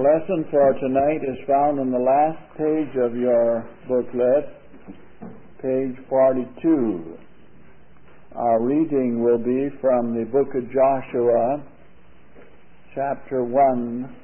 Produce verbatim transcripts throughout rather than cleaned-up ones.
Our lesson for tonight is found in the last page of your booklet, page forty-two. Our reading will be from the book of Joshua, chapter one.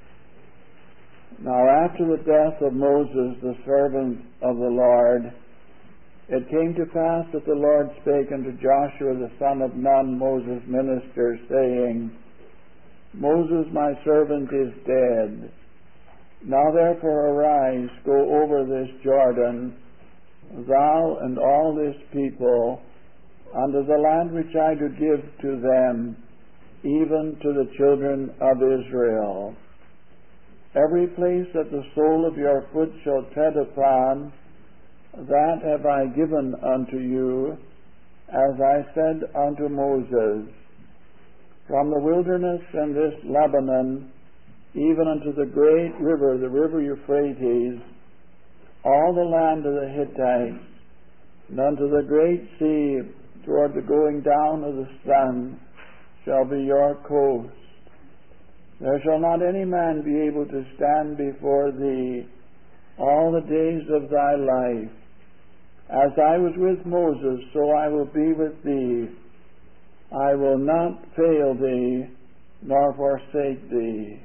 Now after the death of Moses, the servant of the Lord, it came to pass that the Lord spake unto Joshua the son of Nun, Moses' minister, saying, Moses my servant is dead. Now therefore arise, go over this Jordan, thou and all this people, unto the land which I do give to them, even to the children of Israel. Every place that the sole of your foot shall tread upon, that have I given unto you, as I said unto Moses. From the wilderness and this Lebanon, even unto the great river, the river Euphrates, all the land of the Hittites, and unto the great sea, toward the going down of the sun, shall be your coast. There shall not any man be able to stand before thee all the days of thy life. As I was with Moses, so I will be with thee. I will not fail thee, nor forsake thee.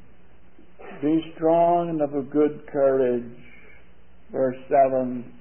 Be strong and of a good courage. Verse seven.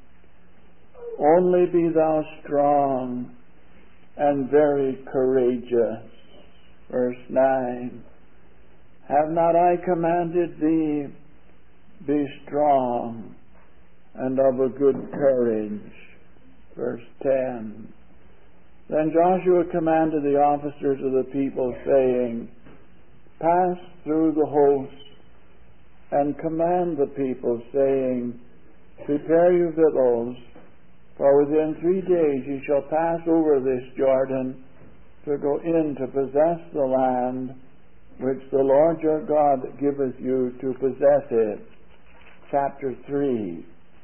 Only be thou strong and very courageous. Verse nine. Have not I commanded thee, be strong and of a good courage. Verse ten. Then Joshua commanded the officers of the people, saying, Pass through the host, and command the people, saying, Prepare your victuals, for within three days ye shall pass over this Jordan, to go in to possess the land which the Lord your God giveth you to possess it. Chapter three.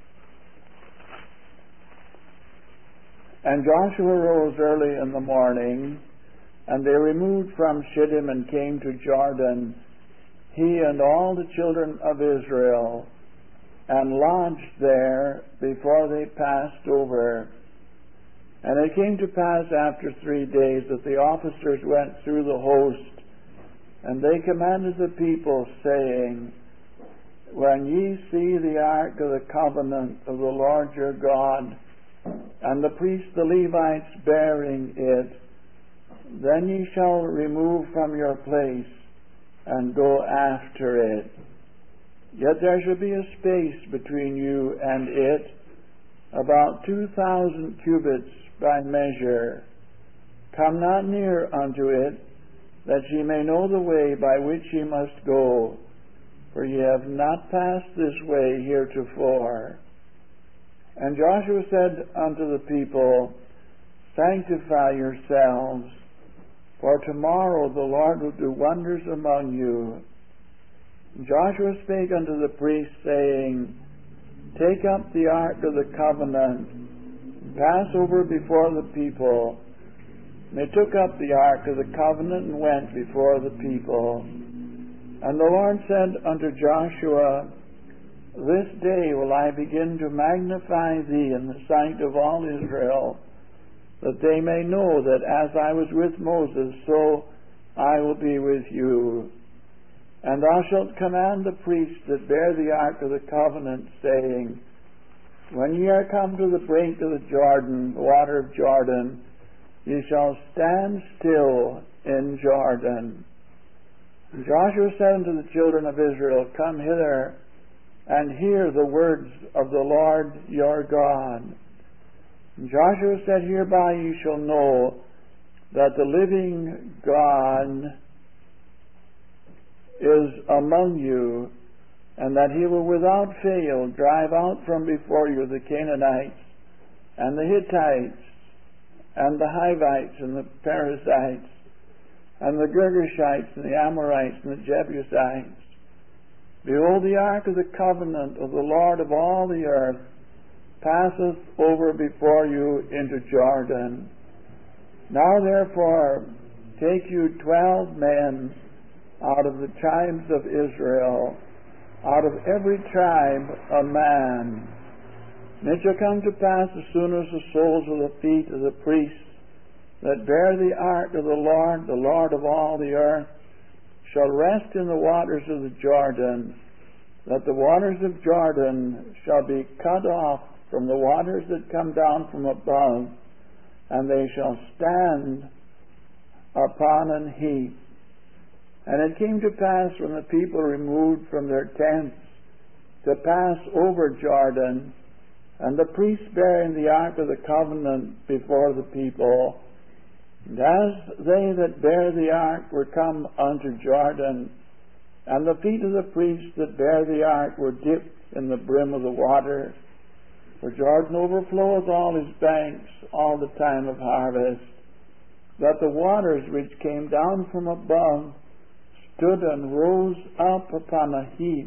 And Joshua rose early in the morning, and they removed from Shittim and came to Jordan, he and all the children of Israel, and lodged there before they passed over. And it came to pass after three days that the officers went through the host, and they commanded the people, saying, When ye see the ark of the covenant of the Lord your God, and the priests the Levites bearing it, then ye shall remove from your place and go after it. Yet there shall be a space between you and it, about two thousand cubits by measure. Come not near unto it, that ye may know the way by which ye must go, for ye have not passed this way heretofore. And Joshua said unto the people, Sanctify yourselves, for tomorrow the Lord will do wonders among you. And Joshua spake unto the priests, saying, Take up the ark of the covenant, and pass over before the people. And they took up the ark of the covenant and went before the people. And the Lord said unto Joshua, This day will I begin to magnify thee in the sight of all Israel, that they may know that as I was with Moses, so I will be with you. And thou shalt command the priests that bear the ark of the covenant, saying, When ye are come to the brink of the Jordan, the water of Jordan, ye shall stand still in Jordan. And Joshua said unto the children of Israel, Come hither, and hear the words of the Lord your God. And Joshua said, Hereby ye shall know that the living God is among you, and that he will without fail drive out from before you the Canaanites, and the Hittites, and the Hivites, and the Perizzites, and the Girgashites, and the Amorites, and the Jebusites. Behold, the ark of the covenant of the Lord of all the earth passeth over before you into Jordan. Now therefore take you twelve men out of the tribes of Israel, out of every tribe a man. And it shall come to pass, as soon as the soles of the feet of the priests that bear the ark of the Lord, the Lord of all the earth, shall rest in the waters of the Jordan, that the waters of Jordan shall be cut off from the waters that come down from above, and they shall stand upon an heap. And it came to pass, when the people removed from their tents to pass over Jordan, and the priests bearing the ark of the covenant before the people, and as they that bear the ark were come unto Jordan, and the feet of the priests that bear the ark were dipped in the brim of the water, for Jordan overfloweth all his banks all the time of harvest, that the waters which came down from above stood and rose up upon a heap,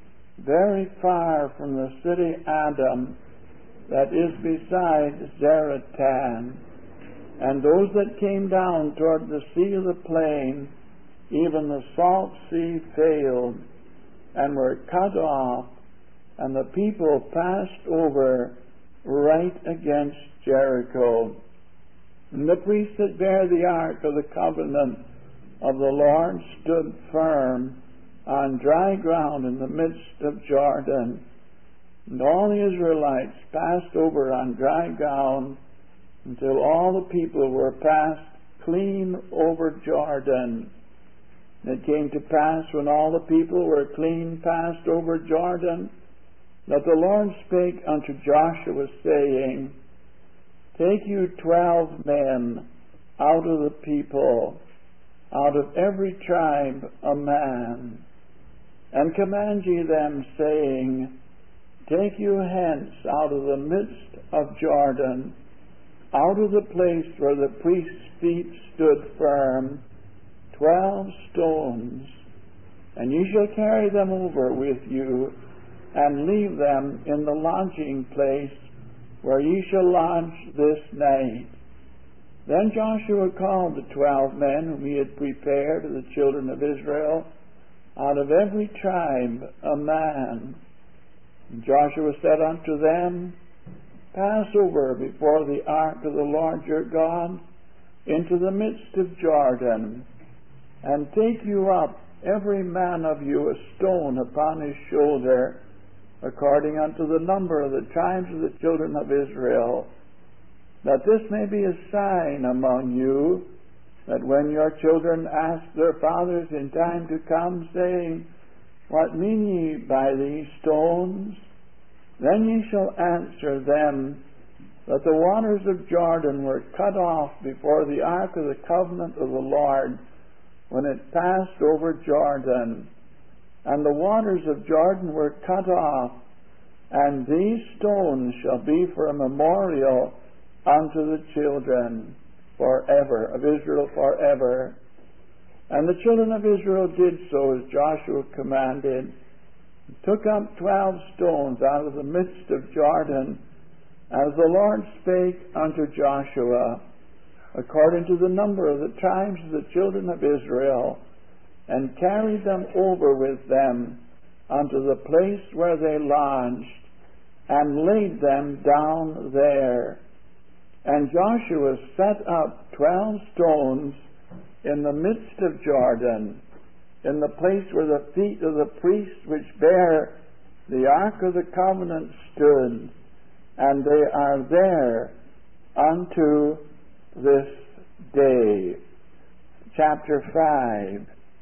very far from the city Adam, that is beside Zaratan. And those that came down toward the sea of the plain, even the salt sea, failed, and were cut off, and the people passed over right against Jericho. And the priests that bear the ark of the covenant of the Lord stood firm on dry ground in the midst of Jordan. And all the Israelites passed over on dry ground until all the people were passed clean over Jordan. And it came to pass, when all the people were clean passed over Jordan, that the Lord spake unto Joshua, saying, Take you twelve men out of the people, out of every tribe a man, and command ye them, saying, Take you hence out of the midst of Jordan, out of the place where the priest's feet stood firm, twelve stones, and ye shall carry them over with you, and leave them in the lodging place where ye shall lodge this night. Then Joshua called the twelve men whom he had prepared of the children of Israel, out of every tribe a man. And Joshua said unto them, Pass over before the ark of the Lord your God into the midst of Jordan, and take you up every man of you a stone upon his shoulder, according unto the number of the tribes of the children of Israel, that this may be a sign among you, that when your children ask their fathers in time to come, saying, What mean ye by these stones? Then ye shall answer them, that the waters of Jordan were cut off before the ark of the covenant of the Lord, when it passed over Jordan. And the waters of Jordan were cut off, and these stones shall be for a memorial unto the children forever, of Israel forever. And the children of Israel did so as Joshua commanded, and took up twelve stones out of the midst of Jordan, as the Lord spake unto Joshua, according to the number of the tribes of the children of Israel, and carried them over with them unto the place where they lodged, and laid them down there. And Joshua set up twelve stones in the midst of Jordan, in the place where the feet of the priests which bear the ark of the covenant stood, and they are there unto this day. Chapter five.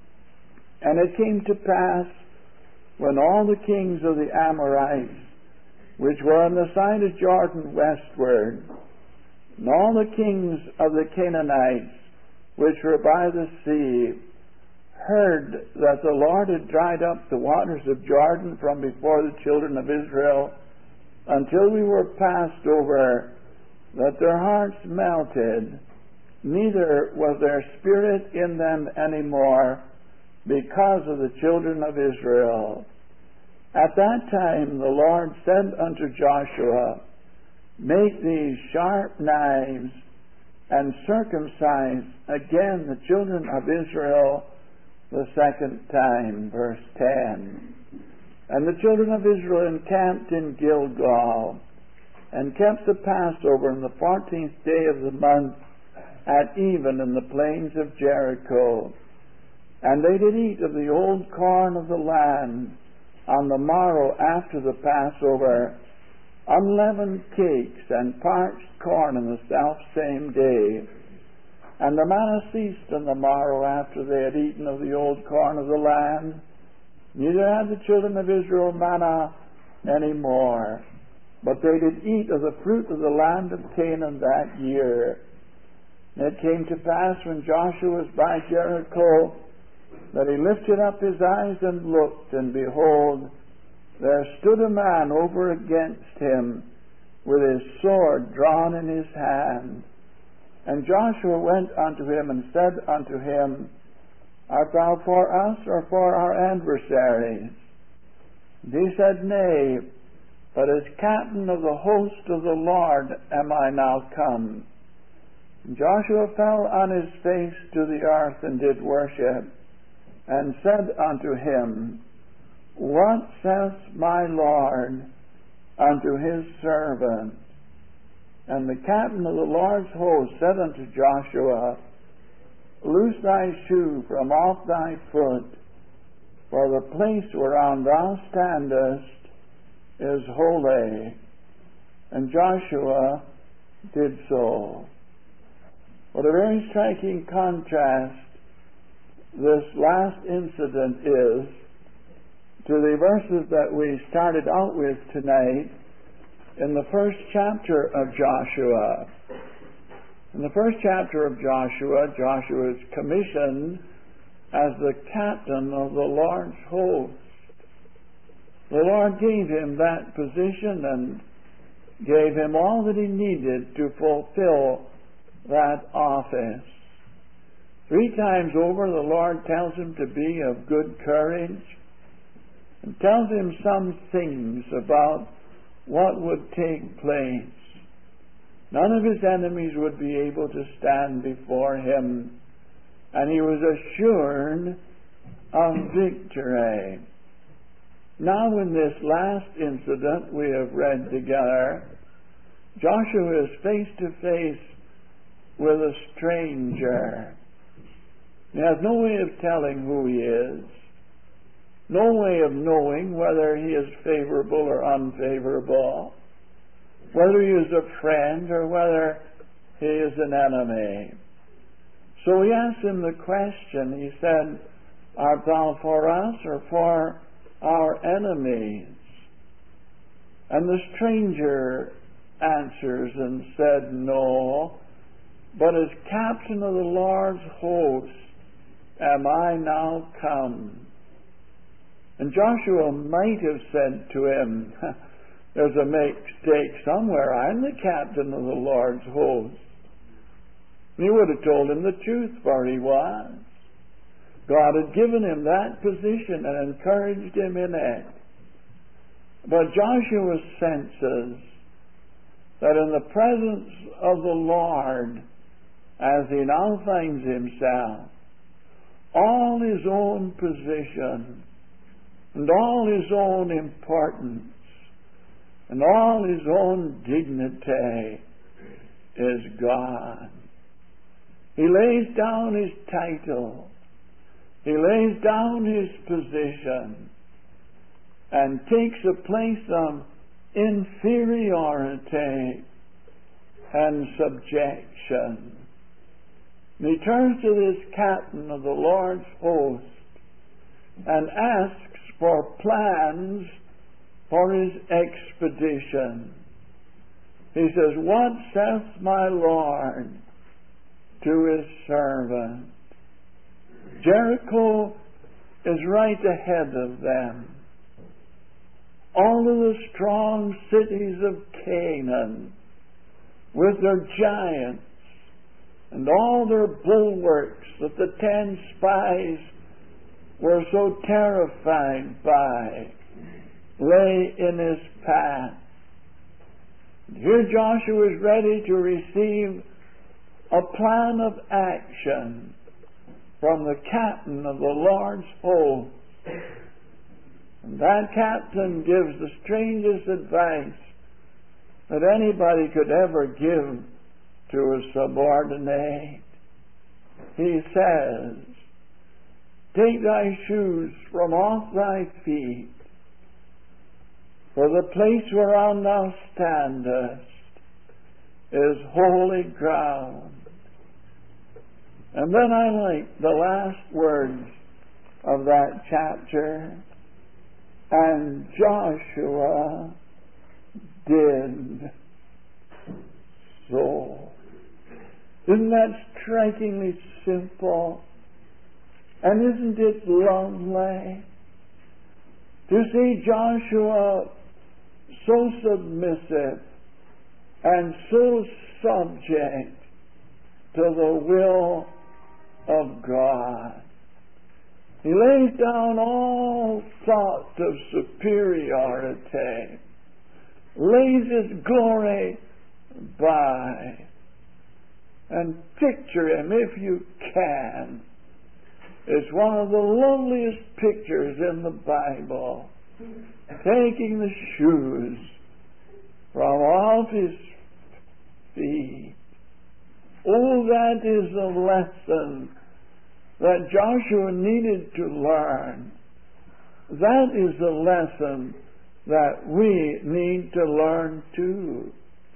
And it came to pass, when all the kings of the Amorites, which were on the side of Jordan westward, and all the kings of the Canaanites, which were by the sea, heard that the Lord had dried up the waters of Jordan from before the children of Israel, until we were passed over, that their hearts melted, neither was there spirit in them any more, because of the children of Israel. At that time the Lord said unto Joshua, Make these sharp knives, and circumcise again the children of Israel, the second time, verse ten. And the children of Israel encamped in Gilgal, and kept the Passover on the fourteenth day of the month at even in the plains of Jericho. And they did eat of the old corn of the land on the morrow after the Passover, unleavened cakes and parched corn on the selfsame day. And the manna ceased on the morrow after they had eaten of the old corn of the land. Neither had the children of Israel manna any more, but they did eat of the fruit of the land of Canaan that year. And it came to pass when Joshua was by Jericho that he lifted up his eyes and looked, and behold, there stood a man over against him with his sword drawn in his hand. And Joshua went unto him and said unto him, Art thou for us or for our adversaries? And he said, Nay, but as captain of the host of the Lord am I now come. And Joshua fell on his face to the earth and did worship, and said unto him, What saith my Lord unto his servant? And the captain of the Lord's host said unto Joshua, Loose thy shoe from off thy foot, for the place whereon thou standest is holy. And Joshua did so. What a very striking contrast this last incident is to the verses that we started out with tonight in the first chapter of Joshua. In the first chapter of Joshua, Joshua is commissioned as the captain of the Lord's host. The Lord gave him that position and gave him all that he needed to fulfill that office. Three times over, the Lord tells him to be of good courage and tells him some things about what would take place. None of his enemies would be able to stand before him, and he was assured of victory. Now, in this last incident we have read together, Joshua is face to face with a stranger. He has no way of telling who he is, no way of knowing whether he is favorable or unfavorable, whether he is a friend or whether he is an enemy. So he asked him the question. He said, Art thou for us or for our enemies? And the stranger answers and said, No, but as captain of the Lord's host am I now come. And Joshua might have said to him, There's a mistake somewhere. I'm the captain of the Lord's host. And he would have told him the truth, for he was. God had given him that position and encouraged him in it. But Joshua senses that in the presence of the Lord, as he now finds himself, all his own position and all his own importance and all his own dignity is gone. He lays down his title. He lays down his position and takes a place of inferiority and subjection. And he turns to this captain of the Lord's host and asks for plans for his expedition. He says, What saith my Lord to his servant? Jericho is right ahead of them. All of the strong cities of Canaan, with their giants and all their bulwarks that the ten spies were so terrified by, lay in his path. Here Joshua is ready to receive a plan of action from the captain of the Lord's host. And that captain gives the strangest advice that anybody could ever give to a subordinate. He says, "Take thy shoes from off thy feet, for the place whereon thou standest is holy ground." And then I like the last words of that chapter. And Joshua did so. Isn't that strikingly simple? And isn't it lovely to see Joshua so submissive and so subject to the will of God? He lays down all thought of superiority, lays his glory by, and picture him, if you can. It's one of the loveliest pictures in the Bible, taking the shoes from off his feet. Oh, that is a lesson that Joshua needed to learn. That is a lesson that we need to learn too.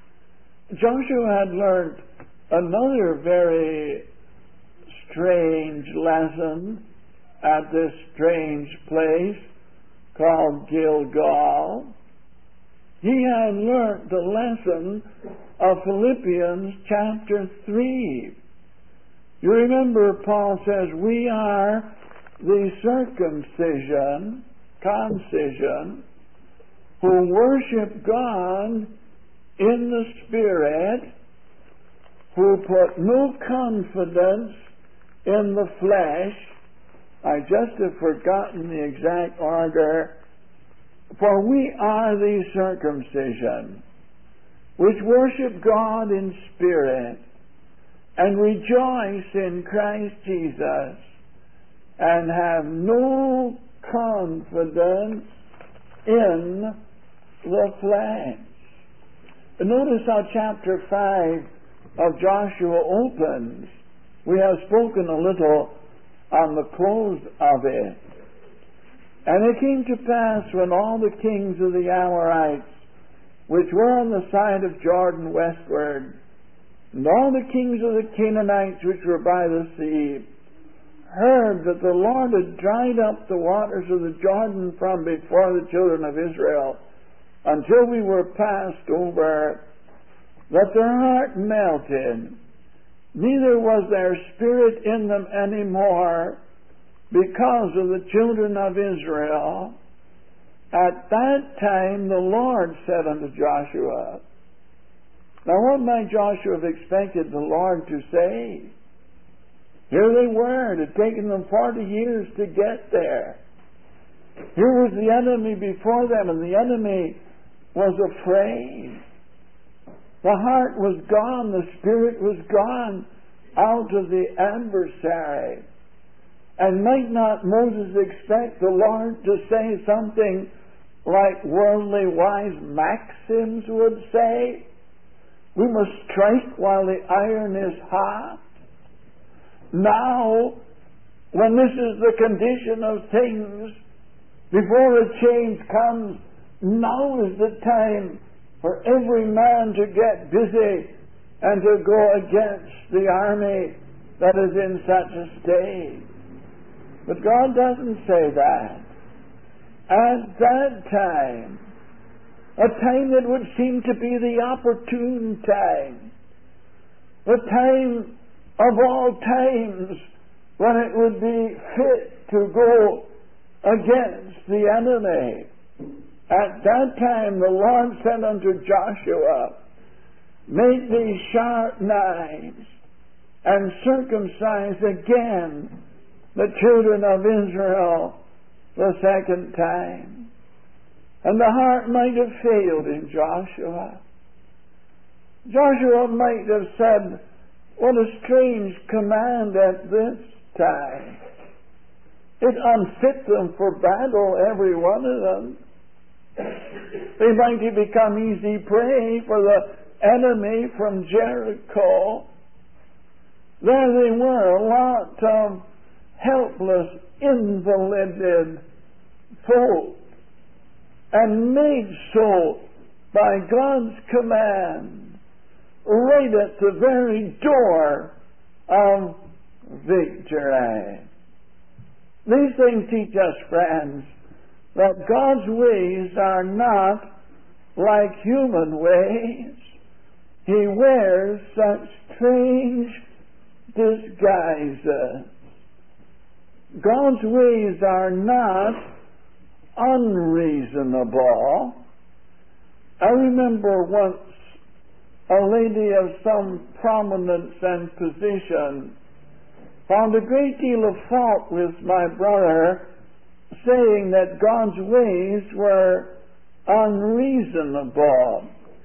Joshua had learned another very strange lesson at this strange place called Gilgal. He had learned the lesson of Philippians chapter three. You remember Paul says, we are the circumcision, concision, who worship God in the Spirit, who put no confidence in the flesh. I just have forgotten the exact order. For we are the circumcision, which worship God in spirit, and rejoice in Christ Jesus, and have no confidence in the flesh. Notice how chapter five of Joshua opens. We have spoken a little on the close of it. And it came to pass when all the kings of the Amorites, which were on the side of Jordan westward, and all the kings of the Canaanites which were by the sea, heard that the Lord had dried up the waters of the Jordan from before the children of Israel, until we were passed over, that their heart melted, neither was there spirit in them any more, because of the children of Israel. At that time the Lord said unto Joshua. Now what might Joshua have expected the Lord to say? Here they were. It had taken them forty years to get there. Here was the enemy before them, and the enemy was afraid. The heart was gone. The spirit was gone out of the adversary. And might not Moses expect the Lord to say something like worldly wise maxims would say? We must strike while the iron is hot. Now, when this is the condition of things, before a change comes, now is the time for every man to get busy and to go against the army that is in such a state. But God doesn't say that. At that time, a time that would seem to be the opportune time, the time of all times when it would be fit to go against the enemy. At that time the Lord said unto Joshua, make these sharp knives, and circumcise again the children of Israel the second time. And the heart might have failed in Joshua. Joshua might have said, what a strange command at this time. It unfit them for battle, every one of them. They might have become easy prey for the enemy from Jericho. There they were, a lot of helpless, invalided folk, and made so by God's command, right at the very door of victory. These things teach us, friends, that God's ways are not like human ways. He wears such strange disguises. God's ways are not unreasonable. I remember once a lady of some prominence and position found a great deal of fault with my brother, saying that God's ways were unreasonable.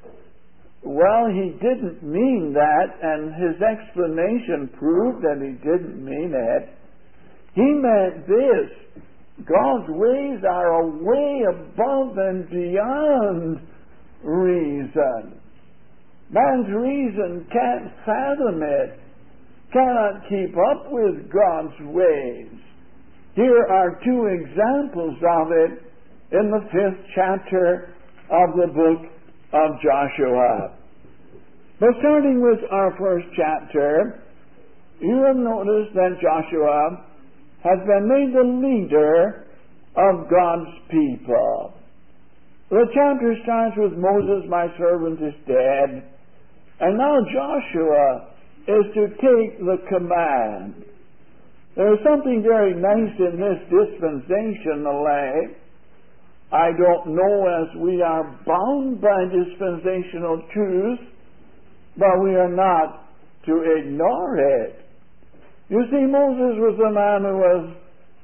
Well, he didn't mean that, and his explanation proved that he didn't mean it. He meant this: God's ways are a way above and beyond reason. Man's reason can't fathom it, cannot keep up with God's ways. Here are two examples of it in the fifth chapter of the book of Joshua. But starting with our first chapter, you have noticed that Joshua has been made the leader of God's people. The chapter starts with Moses, my servant, is dead, and now Joshua is to take the command. There is something very nice in this dispensationally. I don't know as we are bound by dispensational truth, but we are not to ignore it. You see, Moses was a man who was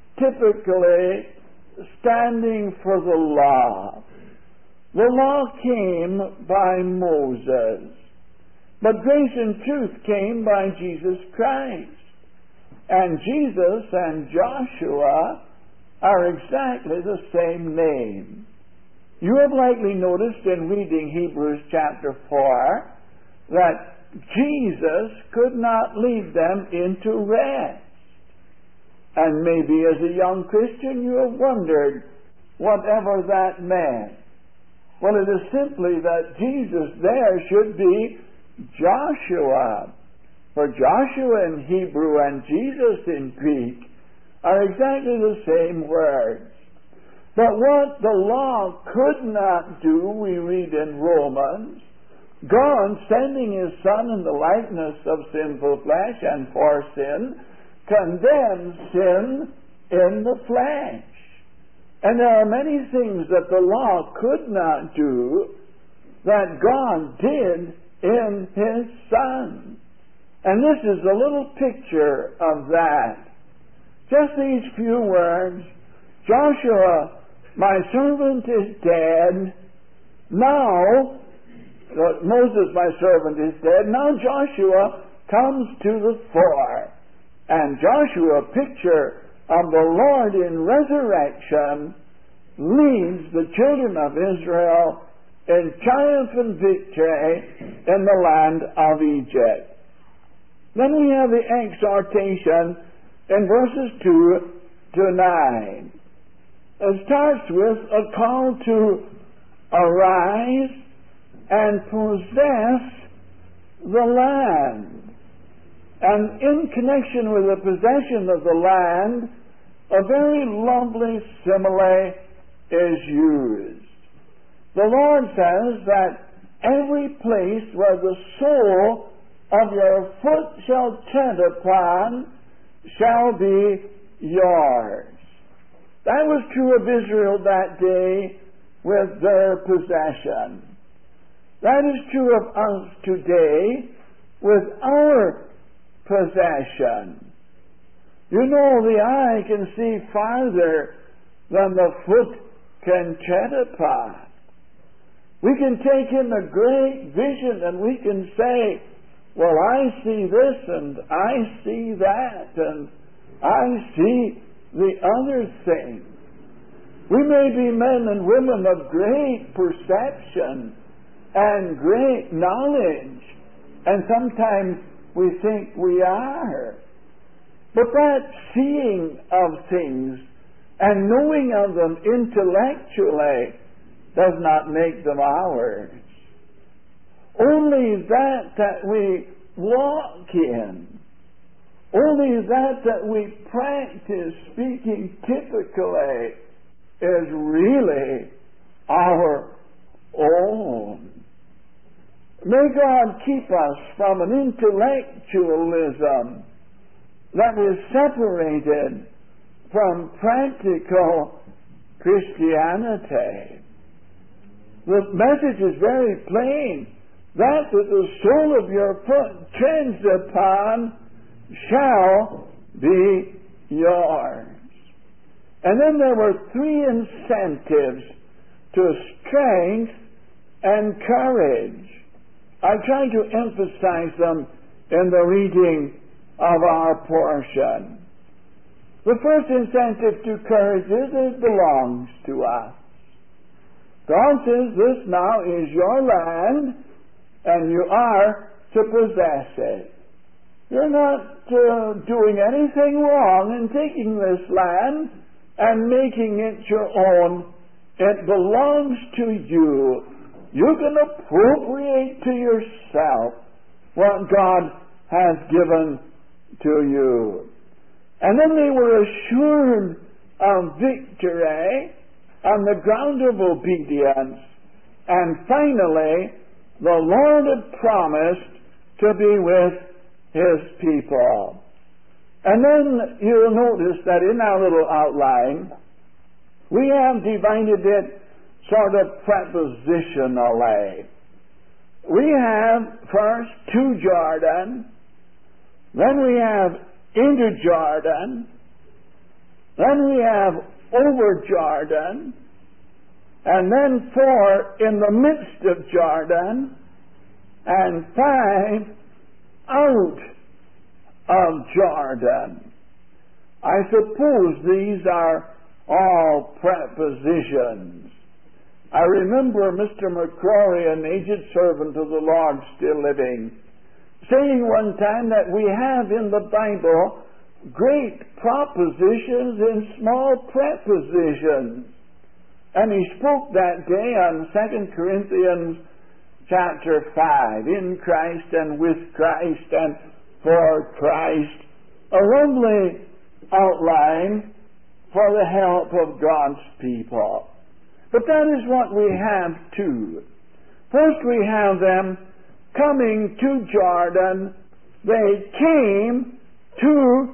typically standing for the law. The law came by Moses, but grace and truth came by Jesus Christ. And Jesus and Joshua are exactly the same name. You have likely noticed in reading Hebrews chapter four that Jesus could not lead them into rest. And maybe as a young Christian you have wondered whatever that meant. Well, it is simply that Jesus there should be Joshua. For Joshua in Hebrew and Jesus in Greek are exactly the same words. But what the law could not do, we read in Romans, God, sending His Son in the likeness of sinful flesh and for sin, condemns sin in the flesh. And there are many things that the law could not do that God did in His Son. And this is a little picture of that. Just these few words: Joshua, my servant is dead. Now, Moses, my servant, is dead. Now Joshua comes to the fore. And Joshua, a picture of the Lord in resurrection, leads the children of Israel in triumphant victory in the land of Egypt. Then we have the exhortation in verses two to nine. It starts with a call to arise and possess the land. And in connection with the possession of the land, a very lovely simile is used. The Lord says that every place where the sole of your foot shall tread upon shall be yours. That was true of Israel that day with their possession. That is true of us today with our possession. You know, the eye can see farther than the foot can tread upon. We can take in a great vision and we can say, well, I see this and I see that, and I see the other thing. We may be men and women of great perception and great knowledge, and sometimes we think we are. But that seeing of things and knowing of them intellectually does not make them ours. Only that that we walk in, only that that we practice speaking typically is really our own. May God keep us from an intellectualism that is separated from practical Christianity. The message is very plain. That that the sole of your foot treads upon shall be yours. And then there were three incentives to strength and courage. I try to emphasize them in the reading of our portion. The first incentive to courage is it belongs to us. God says, this now is your land, and you are to possess it. You're not uh, doing anything wrong in taking this land and making it your own. It belongs to you. You can appropriate to yourself what God has given to you. And then they were assured of victory on the ground of obedience. And finally, the Lord had promised to be with His people. And then you'll notice that in our little outline, we have divided it sort of prepositionally. We have first to Jordan, then we have into Jordan, then we have over Jordan, and then four in the midst of Jordan, and five out of Jordan. I suppose these are all prepositions. I remember Mister McCrory, an aged servant of the Lord still living, saying one time that we have in the Bible great propositions and small prepositions. And he spoke that day on Second Corinthians chapter five, in Christ and with Christ and for Christ. A lovely outline for the help of God's people. But that is what we have too. First we have them coming to Jordan. They came to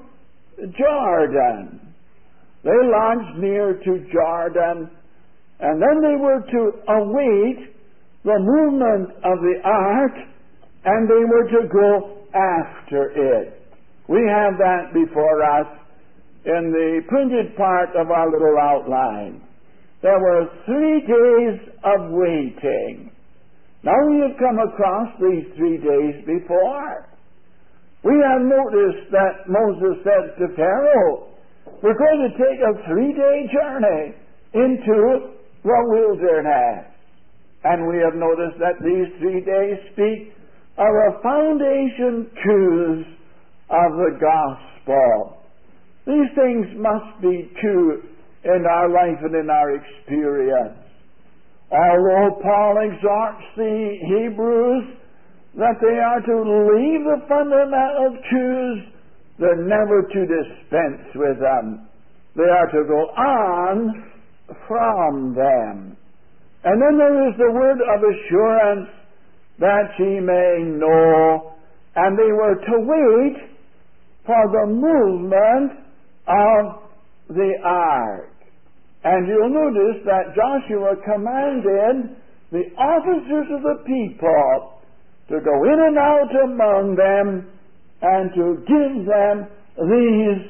Jordan. They lodged near to Jordan, and then they were to await the movement of the ark, and they were to go after it. We have that before us in the printed part of our little outline. There were three days of waiting. Now we have come across these three days before. We have noticed that Moses said to Pharaoh, we're going to take a three-day journey into the wilderness. And we have noticed that these three days speak of a foundation truths of the gospel. These things must be true in our life and in our experience. Although Paul exhorts the Hebrews that they are to leave the fundamental truths, they're never to dispense with them. They are to go on from them. And then there is the word of assurance that ye may know, and they were to wait for the movement of the ark. And you'll notice that Joshua commanded the officers of the people to go in and out among them and to give them these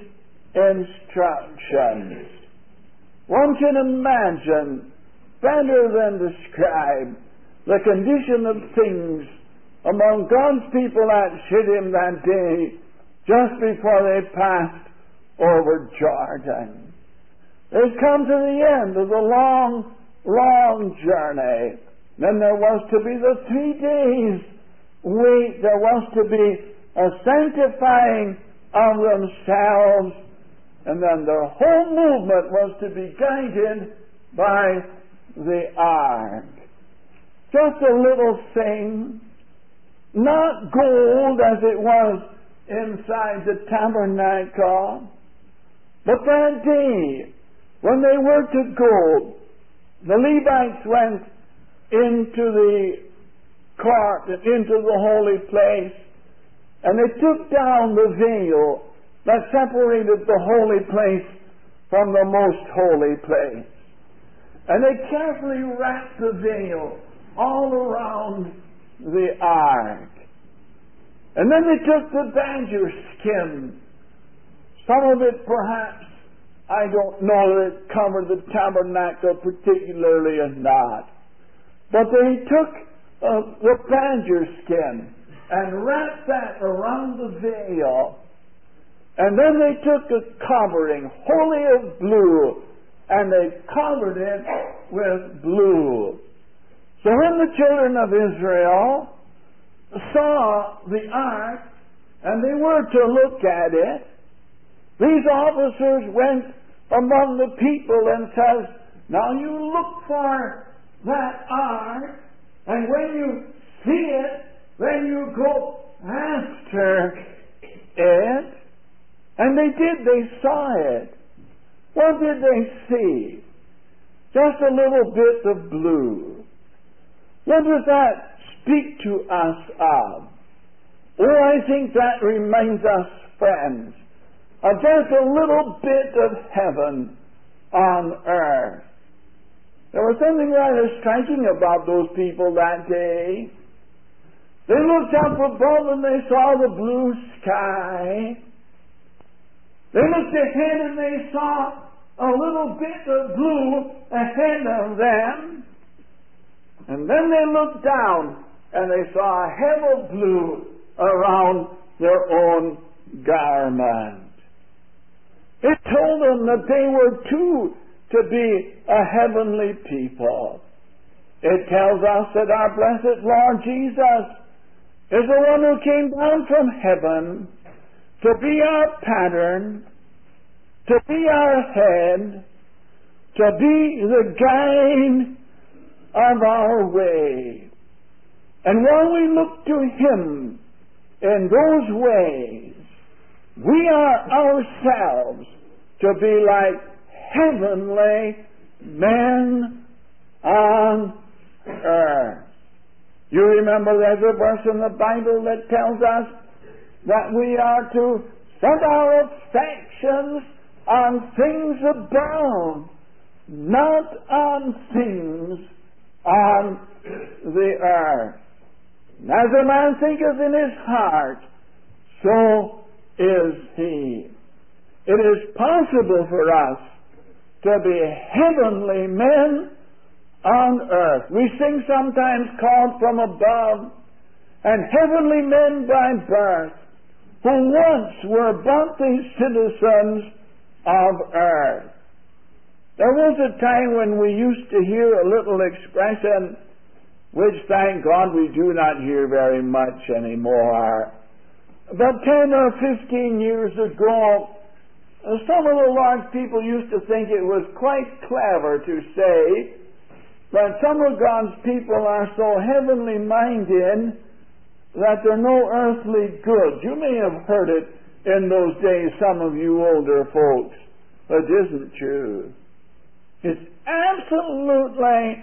instructions. One can imagine better than describe the condition of things among God's people at Shittim that day, just before they passed over Jordan. They'd come to the end of the long, long journey. Then there was to be the three days wait. There was to be a sanctifying of themselves. And then their whole movement was to be guided by the ark. Just a little thing, not gold as it was inside the tabernacle, but that day when they were to go, the Levites went into the court and into the holy place, and they took down the veil that separated the holy place from the most holy place. And they carefully wrapped the veil all around the ark. And then they took the badger skin. Some of it perhaps, I don't know that it covered the tabernacle particularly or not. But they took uh, the badger skin and wrapped that around the veil. And then they took a covering, wholly of blue, and they covered it with blue. So when the children of Israel saw the ark, and they were to look at it, these officers went among the people and says, now you look for that ark, and when you see it, then you go after it. And they did, they saw it. What did they see? Just a little bit of blue. What does that speak to us of? Oh, I think that reminds us, friends, of just a little bit of heaven on earth. There was something rather striking about those people that day. They looked up above and they saw the blue sky. They looked ahead and they saw a little bit of blue ahead of them. And then they looked down and they saw a heavy blue around their own garment. It told them that they were too to be a heavenly people. It tells us that our blessed Lord Jesus is the one who came down from heaven to be our pattern, to be our head, to be the guide of our way. And while we look to Him in those ways, we are ourselves to be like heavenly men on earth. You remember there's a verse in the Bible that tells us that we are to set our affections on things above, not on things on the earth. And as a man thinketh in his heart, so is he. It is possible for us to be heavenly men on earth. We sing sometimes called from above, and heavenly men by birth, who once were but the citizens of earth. There was a time when we used to hear a little expression, which thank God we do not hear very much anymore. About ten or fifteen years ago, some of the large people used to think it was quite clever to say that some of God's people are so heavenly minded that they're no earthly good. You may have heard it in those days, some of you older folks. But it isn't true. It's absolutely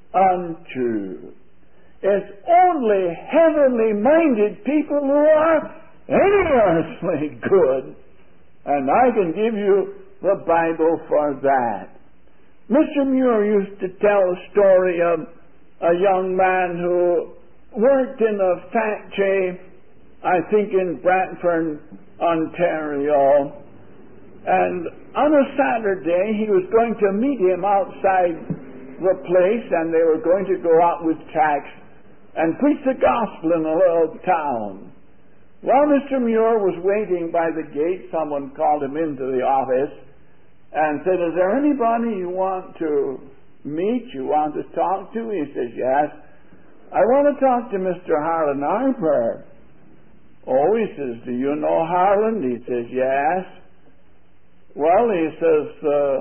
untrue. It's only heavenly minded people who are any earthly good. And I can give you the Bible for that. Mister Muir used to tell a story of a young man who worked in a factory, I think in Brantford, Ontario. And on a Saturday, he was going to meet him outside the place, and they were going to go out with tracts and preach the gospel in a little town. While Mister Muir was waiting by the gate, someone called him into the office and said, "Is there anybody you want to meet, you want to talk to?" He says, "Yes. I want to talk to Mister Harlan Harper." "Oh," he says, "do you know Harlan?" He says, "Yes." "Well," he says, uh,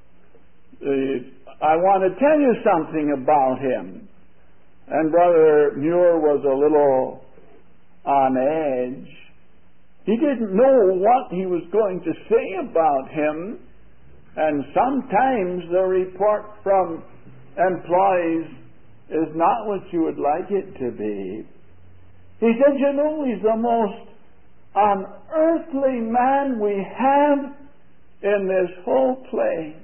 "I want to tell you something about him." And Brother Muir was a little on edge. He didn't know what he was going to say about him, and sometimes the report from employees is not what you would like it to be. He said, "You know, he's the most unearthly man we have in this whole place."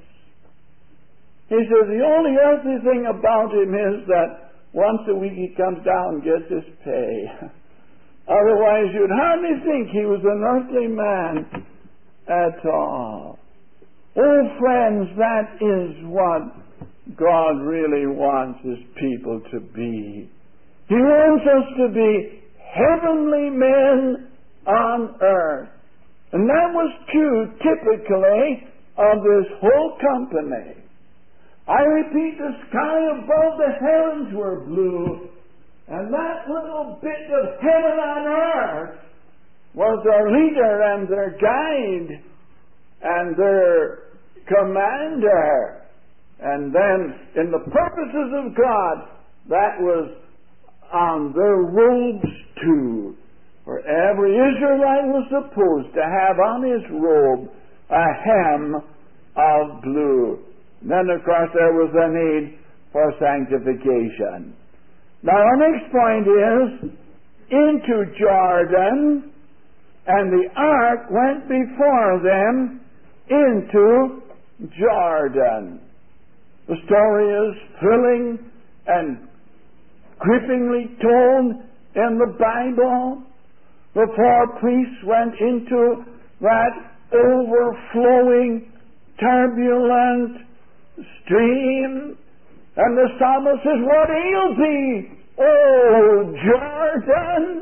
He says, "The only earthly thing about him is that once a week he comes down and gets his pay. Otherwise, you'd hardly think he was an earthly man at all." Oh, friends, that is what God really wants His people to be. He wants us to be heavenly men on earth. And that was true, typically, of this whole company. I repeat, the sky above the heavens were blue, and that little bit of heaven on earth was their leader and their guide and their commander. And then, in the purposes of God, that was on their robes too. For every Israelite was supposed to have on his robe a hem of blue. And then, of course, there was a need for sanctification. Now, our next point is into Jordan, and the ark went before them into Jordan. The story is thrilling and grippingly told in the Bible. The four priests went into that overflowing, turbulent stream, and the psalmist says, "What ails thee, O Jordan?"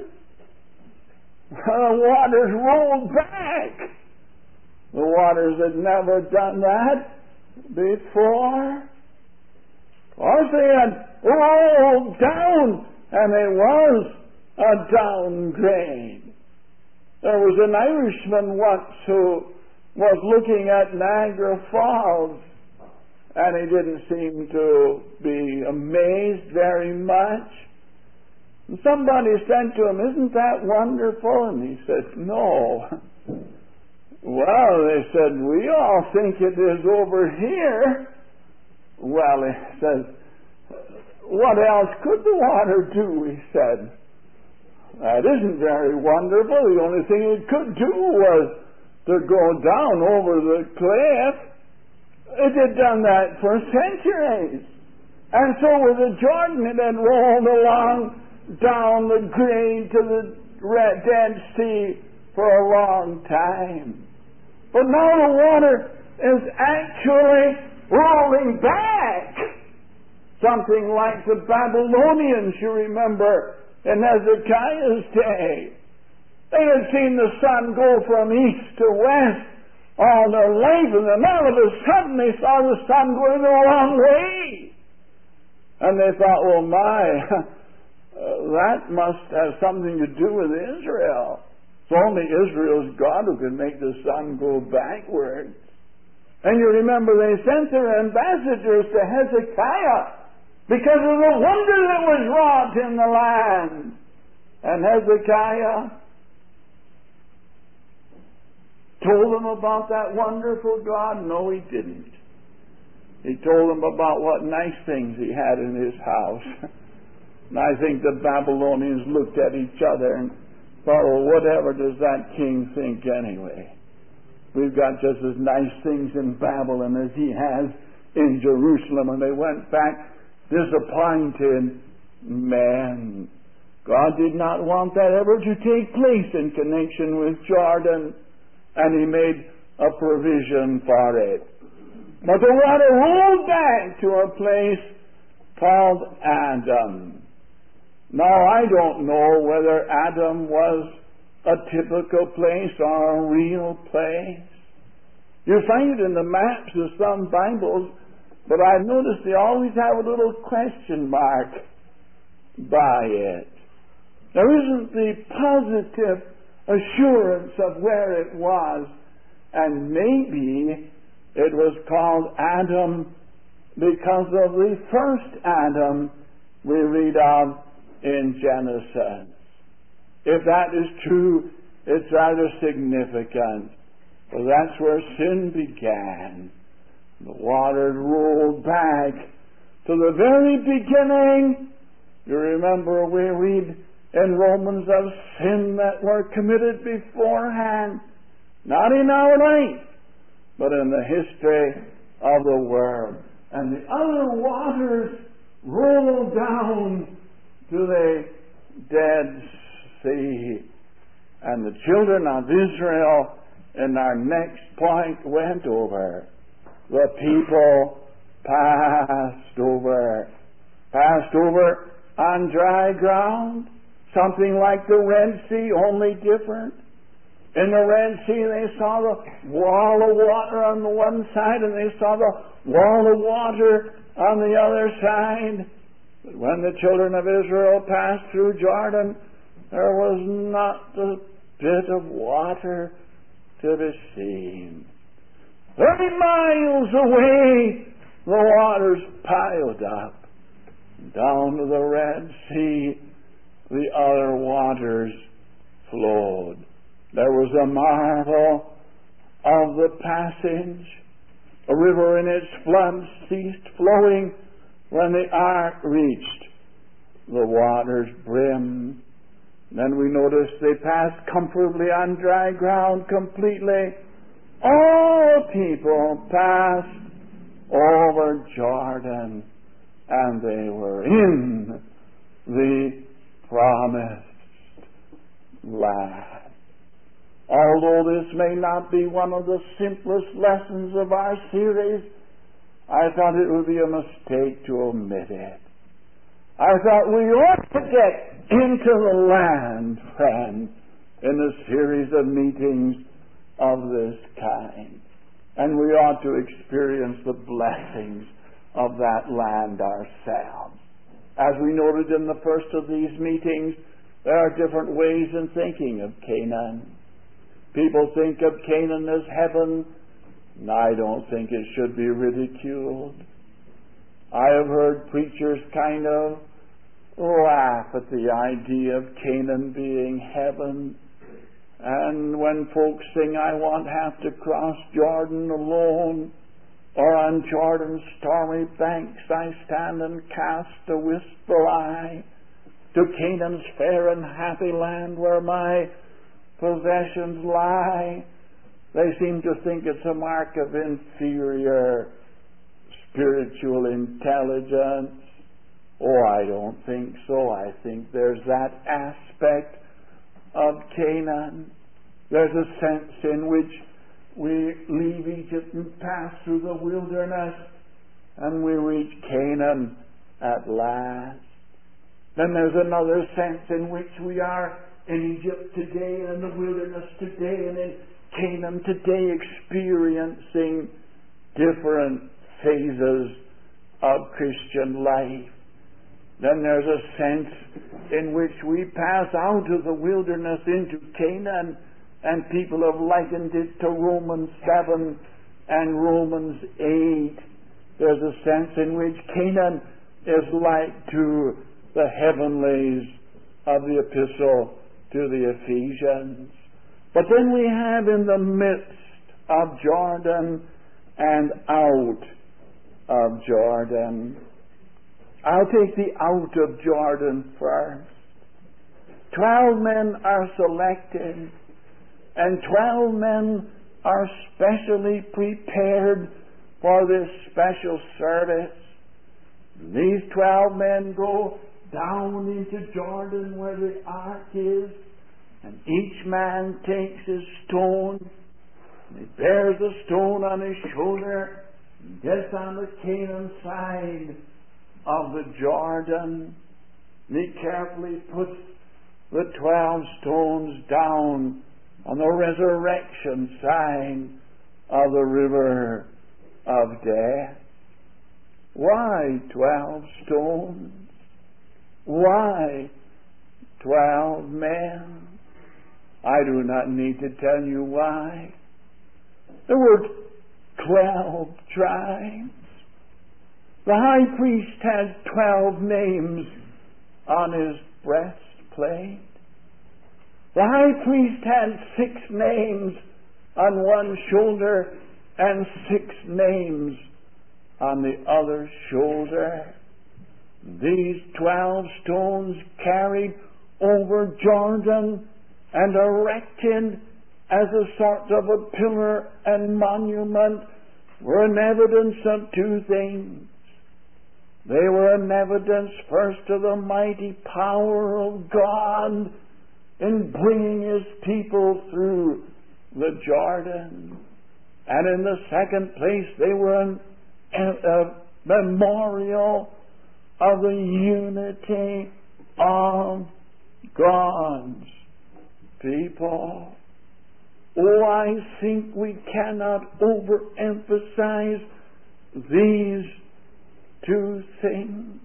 The waters rolled back. The waters had never done that before. Of course, they had rolled down, and it was a downgrade. There was an Irishman once who was looking at Niagara Falls, and he didn't seem to be amazed very much. And somebody said to him, "Isn't that wonderful?" And he said, "No." "Well," they said, "we all think it is over here." Well, he says, "What else could the water do?" He said, "That isn't very wonderful. The only thing it could do was to go down over the cliff. It had done that for centuries. And so with the Jordan, it had rolled along down the grade to the Red Dead Sea for a long time. But now the water is actually rolling back. Something like the Babylonians, you remember, in Hezekiah's day. They had seen the sun go from east to west all their life, and then all of a sudden they saw the sun going the wrong way. And they thought, "Well, my, that must have something to do with Israel. It's only Israel's God who can make the sun go backwards." And you remember they sent their ambassadors to Hezekiah because of the wonder that was wrought in the land. And Hezekiah told them about that wonderful God? No, he didn't. He told them about what nice things he had in his house. And I think the Babylonians looked at each other and thought, "Well, whatever does that king think anyway? We've got just as nice things in Babylon as he has in Jerusalem." And they went back disappointed. Man, God did not want that ever to take place in connection with Jordan, and He made a provision for it. But the water rolled back to a place called Adam. Now, I don't know whether Adam was a typical place or a real place. You find it in the maps of some Bibles, but I've noticed they always have a little question mark by it. There isn't the positive assurance of where it was, and maybe it was called Adam because of the first Adam we read of in Genesis. If that is true, it's rather significant. Well, that's where sin began. The waters rolled back to the very beginning. You remember we read in Romans of sin that were committed beforehand, not in our life, but in the history of the world. And the other waters rolled down to the Dead Sea. And the children of Israel, in our next point, went over. The people passed over. Passed over on dry ground, something like the Red Sea, only different. In the Red Sea, they saw the wall of water on the one side, and they saw the wall of water on the other side. But when the children of Israel passed through Jordan, there was not a bit of water to be seen. Thirty miles away, the waters piled up. Down to the Red Sea, the other waters flowed. There was a marvel of the passage. A river in its floods ceased flowing when the ark reached the water's brim. Then we notice they passed comfortably on dry ground completely. All people passed over Jordan, and they were in the promised land. Although this may not be one of the simplest lessons of our series, I thought it would be a mistake to omit it. I thought we ought to get into the land, friend, in a series of meetings of this kind. And we ought to experience the blessings of that land ourselves. As we noted in the first of these meetings, there are different ways in thinking of Canaan. People think of Canaan as heaven, and I don't think it should be ridiculed. I have heard preachers kind of laugh at the idea of Canaan being heaven. And when folks sing, I won't have to cross Jordan alone, or on Jordan's stormy banks I stand and cast a wistful eye to Canaan's fair and happy land where my possessions lie, they seem to think it's a mark of inferior spiritual intelligence. Oh, I don't think so. I think there's that aspect of Canaan. There's a sense in which we leave Egypt and pass through the wilderness and we reach Canaan at last. Then there's another sense in which we are in Egypt today and in the wilderness today and in Canaan today, experiencing different phases of Christian life. Then there's a sense in which we pass out of the wilderness into Canaan, and people have likened it to Romans seven and Romans eight. There's a sense in which Canaan is like to the heavenlies of the epistle to the Ephesians. But then we have in the midst of Jordan and out of Jordan. I'll take the out of Jordan first. Twelve men are selected, and twelve men are specially prepared for this special service. These twelve men go down into Jordan where the ark is, and each man takes his stone, and he bears the stone on his shoulder, and gets on the Canaan side of the Jordan, and he carefully puts the twelve stones down on the resurrection sign of the river of death. Why twelve stones? Why twelve men? I do not need to tell you why. There were twelve tribes. The high priest has twelve names on his breastplate. The high priest had six names on one shoulder and six names on the other shoulder. These twelve stones carried over Jordan and erected as a sort of a pillar and monument were an evidence of two things. They were an evidence first of the mighty power of God in bringing His people through the Jordan. And in the second place, they were an, a, a memorial of the unity of God's people. Oh, I think we cannot overemphasize these two things.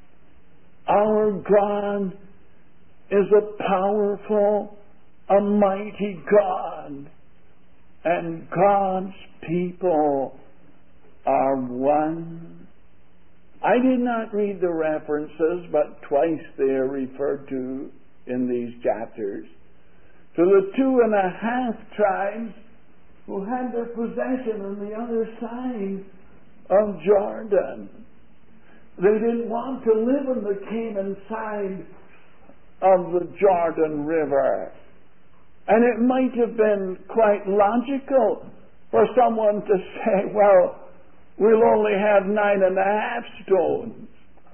Our God is a powerful, a mighty God, and God's people are one. I did not read the references, but twice they are referred to in these chapters, to the two and a half tribes who had their possession on the other side of Jordan. They didn't want to live on the Canaan side of the Jordan River. And it might have been quite logical for someone to say, well, we'll only have nine and a half stones.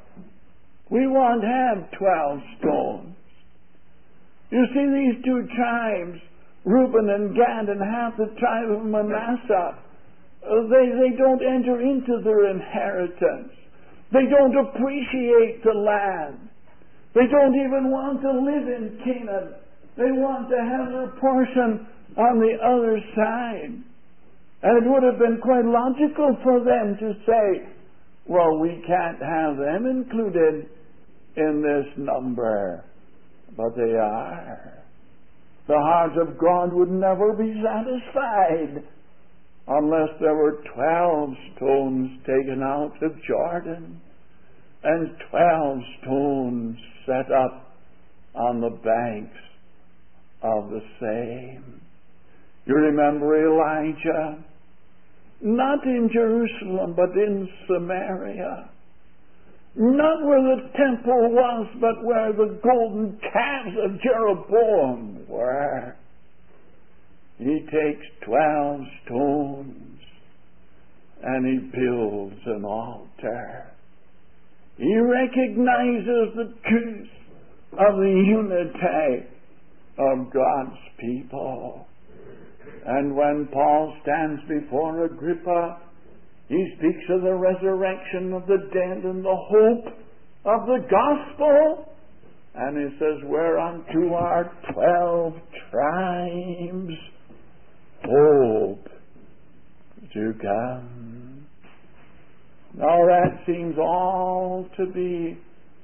We won't have twelve stones. You see, these two tribes, Reuben and Gad, and half the tribe of Manasseh, they, they don't enter into their inheritance. They don't appreciate the land. They don't even want to live in Canaan. They want to have their portion on the other side. And it would have been quite logical for them to say, well, we can't have them included in this number. But they are. The heart of God would never be satisfied unless there were twelve stones taken out of Jordan and twelve stones set up on the banks of the same. You remember Elijah? Not in Jerusalem, but in Samaria. Not where the temple was, but where the golden calves of Jeroboam were. He takes twelve stones and he builds an altar. He recognizes the truth of the unity of God's people. And when Paul stands before Agrippa, he speaks of the resurrection of the dead and the hope of the gospel. And he says, whereunto our twelve tribes hope to come. Now that seems all to be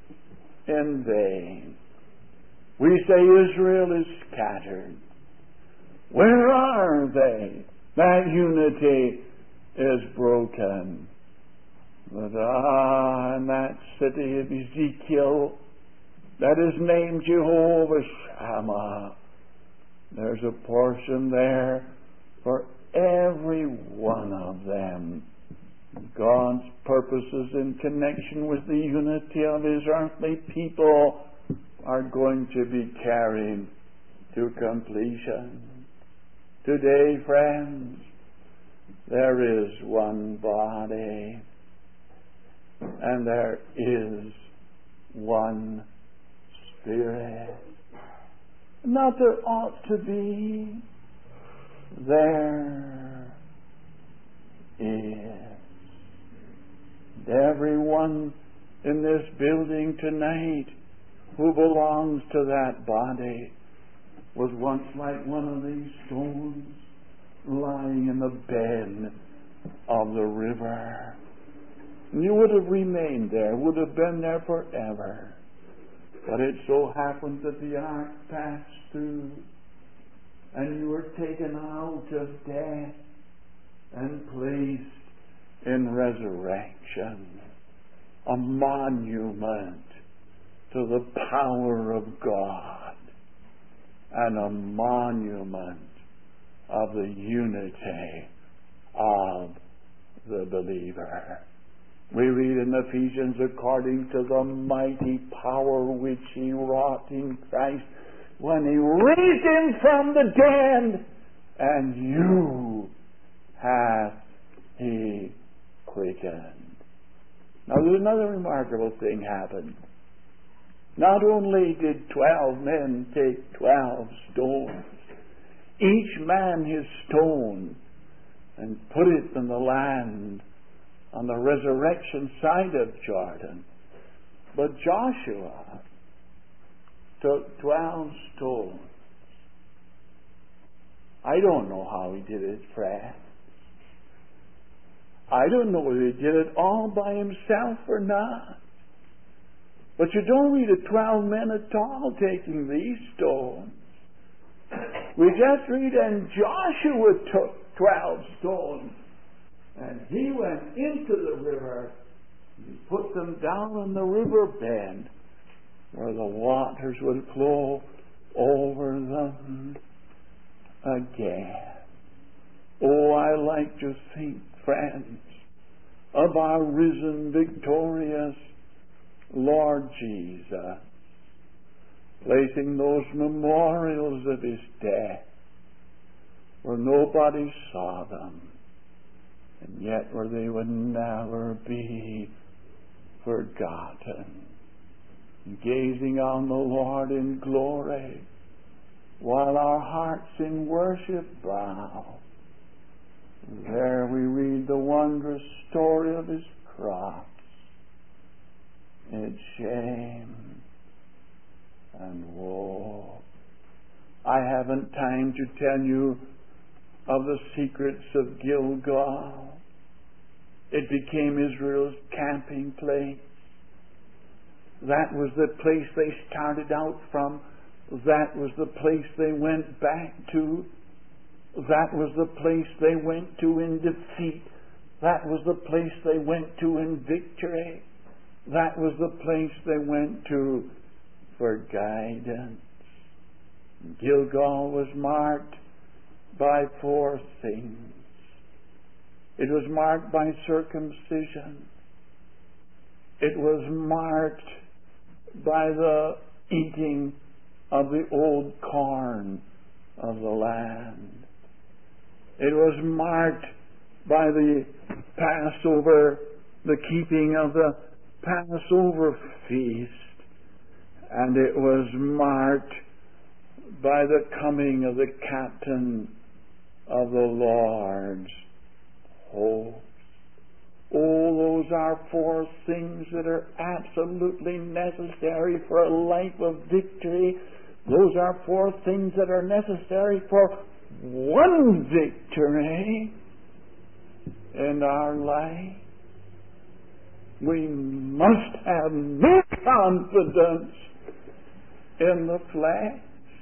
in vain. We say Israel is scattered. Where are they? That unity is broken. But ah, in that city of Ezekiel that is named Jehovah Shammah, there's a portion there for every one of them. God's purposes in connection with the unity of His earthly people are going to be carried to completion. Today, friends, there is one body and there is one Spirit. Not there ought to be, there is. And everyone in this building tonight who belongs to that body was once like one of these stones lying in the bed of the river. And you would have remained there, would have been there forever. But it so happened that the ark passed through, and you were taken out of death and placed in resurrection, a monument to the power of God and a monument of the unity of the believer. We read in Ephesians, according to the mighty power which He wrought in Christ when He raised Him from the dead, and you hath He quickened. Now there's another remarkable thing happen. Not only did twelve men take twelve stones, each man his stone, and put it in the land on the resurrection side of Jordan, but Joshua took twelve stones. I don't know how he did it, Fred. I don't know whether he did it all by himself or not. But you don't read of twelve men at all taking these stones. We just read, and Joshua took twelve stones, and he went into the river, and he put them down in the river bed, where the waters would flow over them again. Oh, I like to think, friends, of our risen, victorious Lord Jesus, placing those memorials of His death where nobody saw them, and yet where they would never be forgotten. Gazing on the Lord in glory, while our hearts in worship bow. There we read the wondrous story of His cross, its shame and woe. I haven't time to tell you of the secrets of Gilgal. It became Israel's camping place. That was the place they started out from. That was the place they went back to. That was the place they went to in defeat. That was the place they went to in victory. That was the place they went to for guidance. Gilgal was marked by four things. It was marked by circumcision. It was marked by the eating of the old corn of the land. It was marked by the Passover, the keeping of the Passover feast. And it was marked by the coming of the captain of the Lord's host. Oh, those are four things that are absolutely necessary for a life of victory. Those are four things that are necessary for one victory in our life. We must have no confidence in the flesh.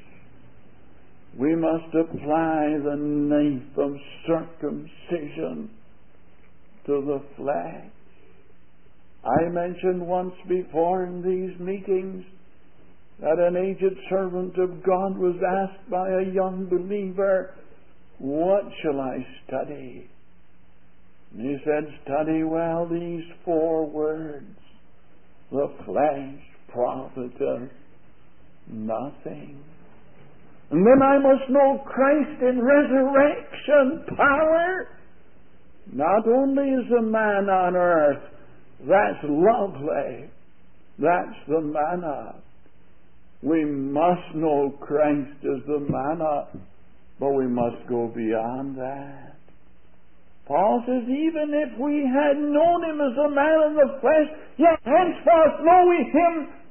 We must apply the knife of circumcision to the flesh. I mentioned once before in these meetings that an aged servant of God was asked by a young believer, "What shall I study?" And he said, "Study well these four words. The flesh profiteth nothing. And then I must know Christ in resurrection power. Not only is a man on earth, that's lovely. That's the manna. We must know Christ as the manna, but we must go beyond that. Paul says, even if we had known Him as a man in the flesh, yet henceforth know we Him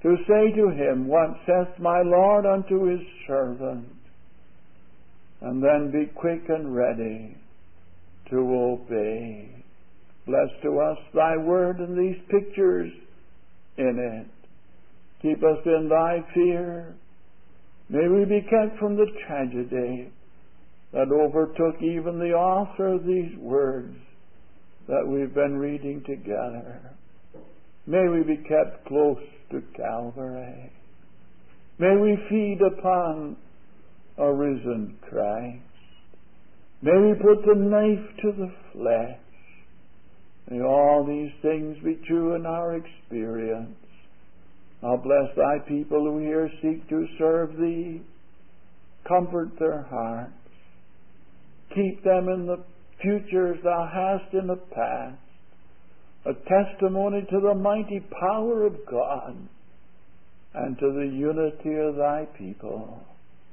to say to him, what saith my Lord unto his servant? And then be quick and ready to obey. Bless to us thy word and these pictures in it. Keep us in thy fear. May we be kept from the tragedy that overtook even the author of these words that we've been reading together. May we be kept close to Calvary. May we feed upon a risen Christ. May we put the knife to the flesh. May all these things be true in our experience. Now bless thy people who here seek to serve thee. Comfort their hearts. Keep them in the future as thou hast in the past. A testimony to the mighty power of God and to the unity of thy people.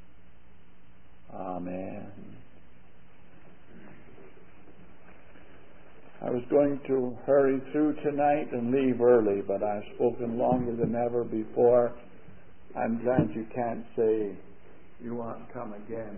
Amen. I was going to hurry through tonight and leave early, but I've spoken longer than ever before. I'm glad you can't say you want to come again.